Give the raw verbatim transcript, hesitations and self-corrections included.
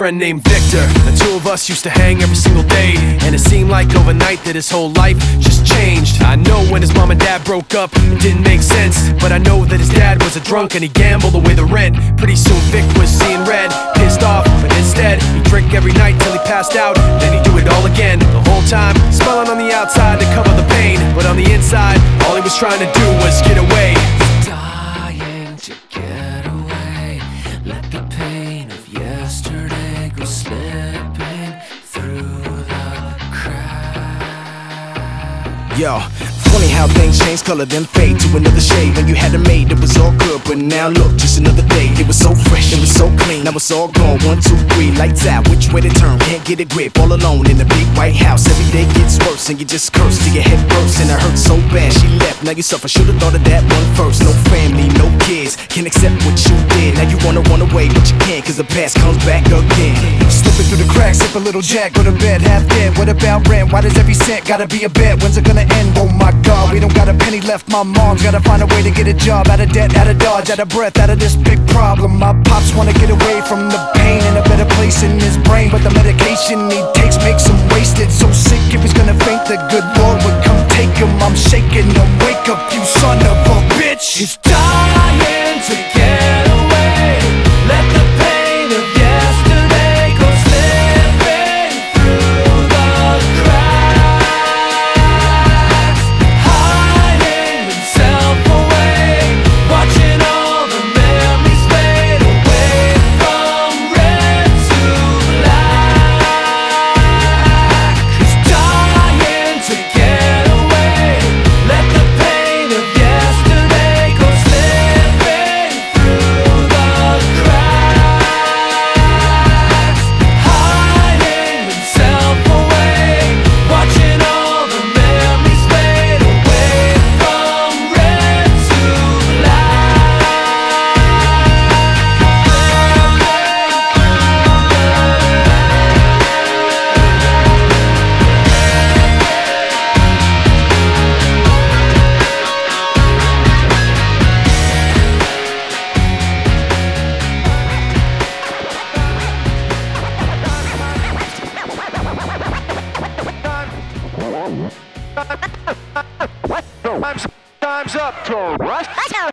friend named Victor. The two of us used to hang every single day, and it seemed like overnight that his whole life just changed. I know when his mom and dad broke up, it didn't make sense, but I know that his dad was a drunk and he gambled away the rent. Pretty soon Vic was seeing red, pissed off, but instead he'd drink every night till he passed out, then he'd do it all again. The whole time, smiling on the outside to cover the pain, but on the inside, all he was trying to do was get away. Dying to get away, let the pain of yesterday go slipping through the cracks. Yo, funny how things change color then fade to another shade. When you had it made, it was all good, but now look, just another day. It was so fresh, it was so clean, now it's all gone. One, two, three, lights out, which way to turn? Can't get a grip, all alone in the big white house. Every day gets worse, and you just curse till your head bursts. And it hurts so bad, she left, now you suffer. Should've thought of that one first. No family, no kids, can't accept what you did. Now you wanna run away, but you can't, cause the past comes back again. Slipping through the cracks, sip a little jack, go to bed, half dead. What about rent? Why does every cent gotta be a bet? When's it gonna end? Oh my God, we don't got a penny left. My mom's gotta find a way to get a job. Out of debt, out of dodge, out of breath, out of this big problem. My pops wanna get away from the pain, in a better place in his brain, but the medication he takes makes him wasted. So sick if he's gonna faint, the good Lord would come take him. I'm shaking him, wake up you son of a bitch. He's dying to get away, let the pain of yesterday go slipping through the cracks, hiding himself away, watching all the memories fade away from red to black. He's dying to get away, let the pain of yesterday go slipping through the cracks, hiding himself away, watching all the memories fade away from red to Time's, time's up, Torres.